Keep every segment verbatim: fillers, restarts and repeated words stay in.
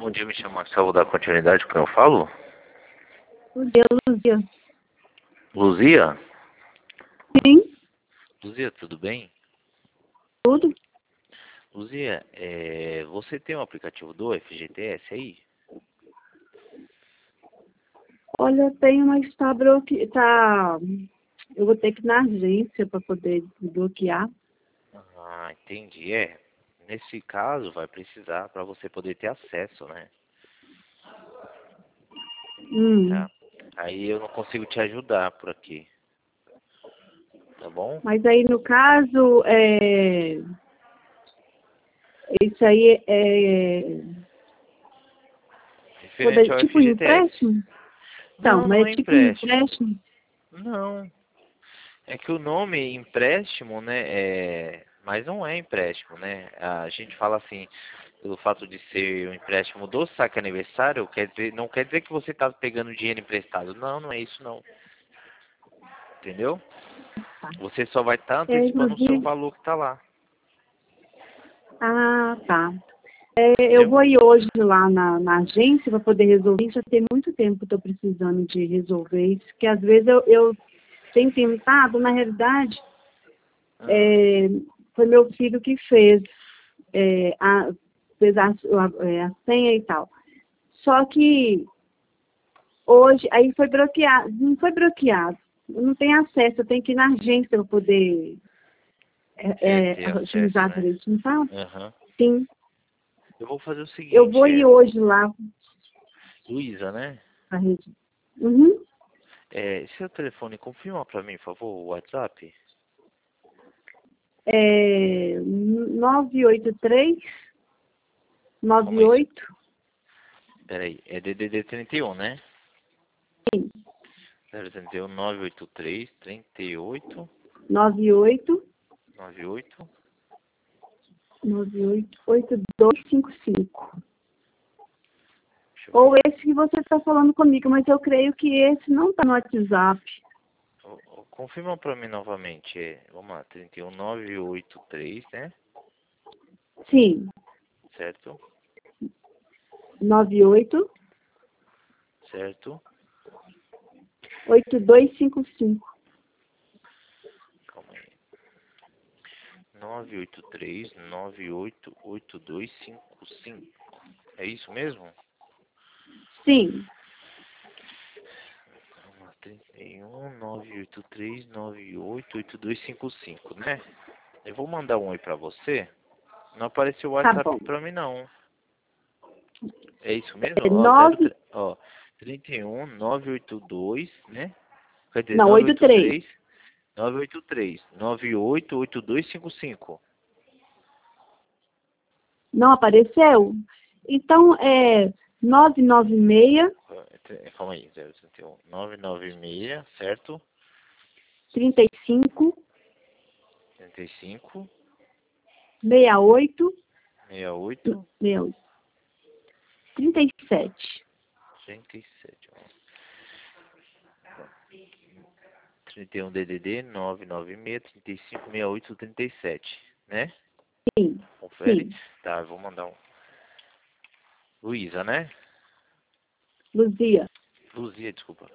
dia, me chamar que só vou dar continuidade com o que eu falo. Luzia, Luzia. Luzia? Sim, Luzia, tudo bem? tudo. Luzia, é, você tem um aplicativo do F G T S aí? Olha, eu tenho uma está bloque... tá... Eu vou ter que ir na agência para poder bloquear. Ah, entendi. É, nesse caso vai precisar para você poder ter acesso, né? Hum. Tá. Aí eu não consigo te ajudar por aqui. Tá bom? Mas aí, no caso, é... isso aí é... Referente poder... ao tipo um F G T S. empréstimo? Então, Não, não mas é é tipo um empréstimo. empréstimo? Não. É que o nome empréstimo, né, é... mas não é empréstimo, né? A gente fala assim, pelo fato de ser um empréstimo do saque aniversário, quer dizer, não quer dizer que você está pegando dinheiro emprestado. Não, não é isso não. Entendeu? Tá. Você só vai estar É, antecipando o seu inclusive... valor que está lá. Ah, tá. É, eu Entendeu? vou ir hoje lá na, na agência para poder resolver isso. Já tem muito tempo que eu estou precisando de resolver isso, que às vezes eu, eu tenho tentado, na realidade, Ah, é, foi meu filho que fez, é, a, fez a, a, é, a senha e tal. Só que hoje, aí foi bloqueado, não foi bloqueado, eu não tenho acesso, eu tenho que ir na agência para poder é é, ter é, acesso, utilizar né? direitinho, tá? Aham. Sim, Eu vou fazer o eu seguinte, vou ir é... hoje lá Luísa, né? para rede. Uhum. É, seu telefone, confirma pra mim, por favor, o WhatsApp? É, nove oito três, Calma nove aí, oito, peraí. É D D D trinta e um, né? sim, zero trinta e um, nove oito três, trinta e oito, nove oito, noventa e oito. nove oito, oito dois cinco cinco. Deixa eu Ou ver. esse que você está falando comigo, mas eu creio que esse não está no WhatsApp. Ô, ô, confirma pra mim novamente. É, vamos lá, trinta e um, nove oito três, né? Sim, Certo? nove oito, Certo? oito dois cinco cinco. Calma aí. nove oito três, nove oito oito dois cinco cinco. É isso mesmo? Sim, Vamos lá, trinta e um, nove oito três, nove oito oito dois cinco cinco, né? Eu vou mandar um oi pra você. Não apareceu o tá WhatsApp bom. pra mim, não. É isso mesmo? É Ó, zero, nove, ó, trinta e um, nove oito dois, né? Quer dizer, não, oito três. nove oito três, nove oito três, nove oito oito dois cinco cinco. Não apareceu? Então, é nove nove seis, Calma aí, zero trinta e um, nove nove seis, certo? trinta e cinco, trinta e cinco, sessenta e oito, sessenta e oito, sessenta e oito, trinta e sete. trinta e sete. Ó. trinta e um D D D, nove nove seis, trinta e cinco, sessenta e oito, trinta e sete, né? Sim, Confere? sim. Tá, eu vou mandar um. Luísa, né? Luzia. Luzia, desculpa.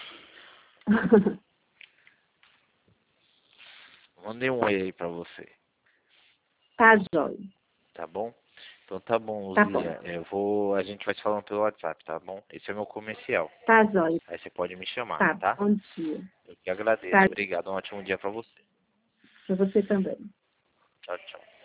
Mandei um oi aí pra você, Tá, jóia. tá bom? Então tá bom, Tá bom. Luzia. Eu vou, a gente vai se falando pelo WhatsApp, tá bom? Esse é o meu comercial. Tá, jóia. Aí você pode me chamar, Tá, tá? bom dia. Eu que agradeço. Tá, Obrigado, um ótimo dia pra você. pra você também. Tchau, tchau.